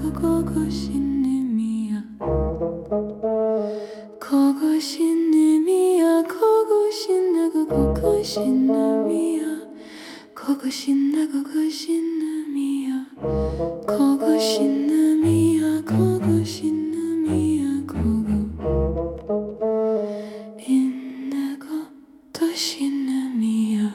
kogoś innymi ja. Kogoś innymi ja, kogoś innego, kogoś innymi ja. Kogoś innego, kogoś innymi ja. Kogoś innymi ja, kogoś innymi ja, kogo innego, ktoś innymi ja.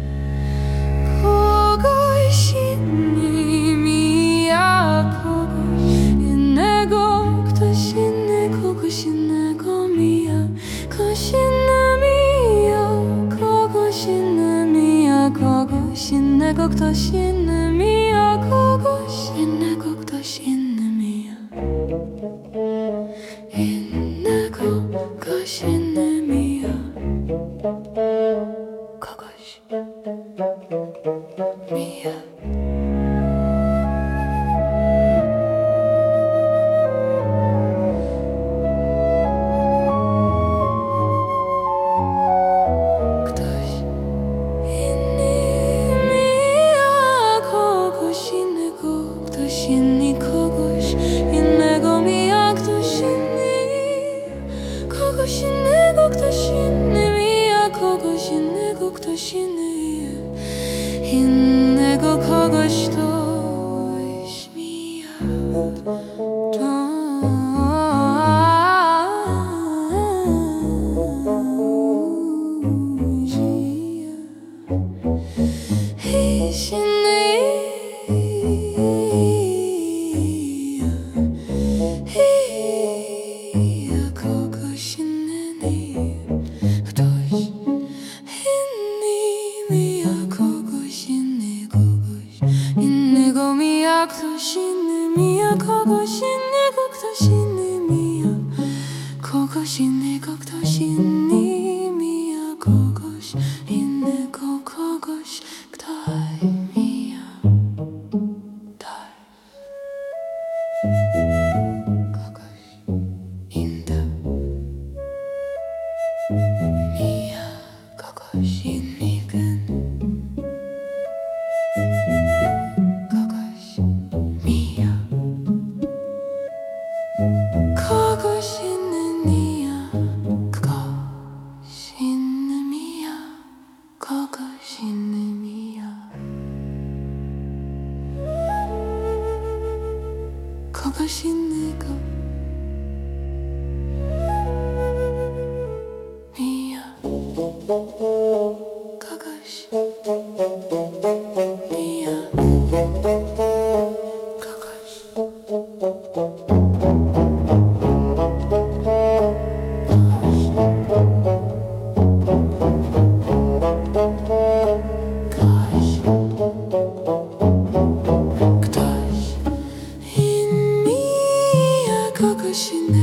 Kogoś innymi ja, kogoś innego, ktoś inny, kogoś innego mija. Kogoś innymi ja, kogoś innymi ja, kogoś innego, ktoś inny mija. Kogoś innego, ktoś inny mija. Innego, ktoś inny mija. Kogoś mija. Kogoś innego, ktoś inny mija. Kogoś innego, ktoś inny innego kogoś mija. Ktoś inny mija, kogoś innego, ktoś inny mija. Kogoś innego, ktoś inny mija. Kogoś innego, kogoś, kto mija. Kogoś innego mija. Kogoś innego. Kogoś inny mija, ktoś inny mija, kogoś inny mija. Kogoś innego mija. Kogoś mija. Kogoś innego.